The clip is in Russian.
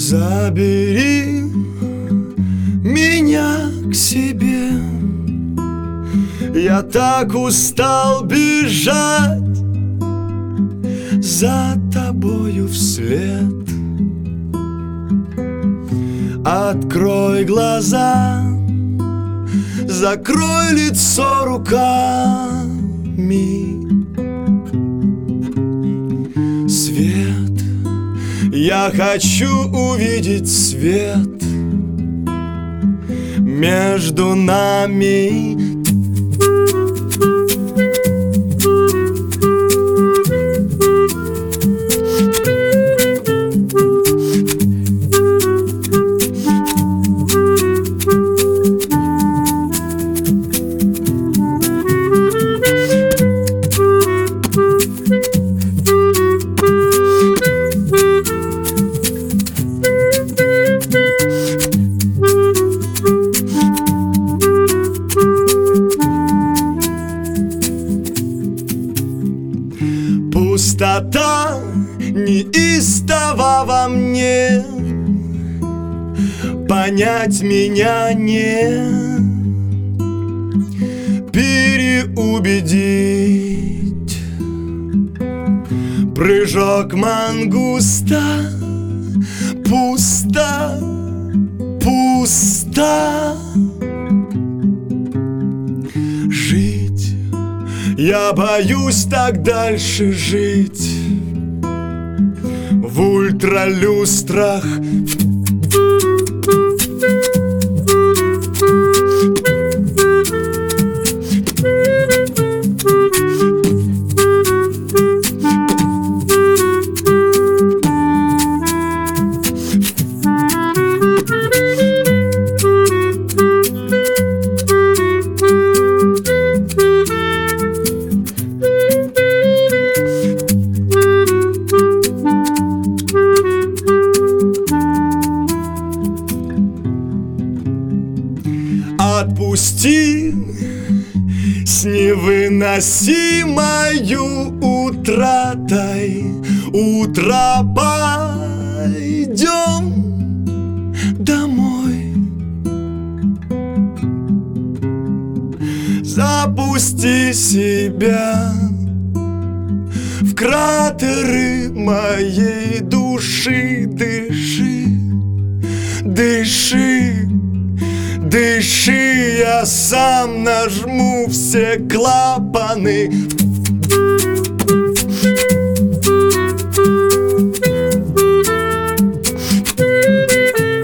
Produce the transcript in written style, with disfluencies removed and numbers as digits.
Забери меня к себе. Я так устал бежать за тобою вслед. Открой глаза, закрой лицо руками. Свет, я хочу увидеть свет между нами. Пустота неистова во мне, понять меня не переубедить. Прыжок мангуста, пусто, пусто. Жить, я боюсь так дальше жить в ультралюстрах. Отпусти с невыносимою утратой. Утро, пойдем домой. Запусти себя в кратеры моей души. Дыши, дыши, дыши, я сам нажму все клапаны.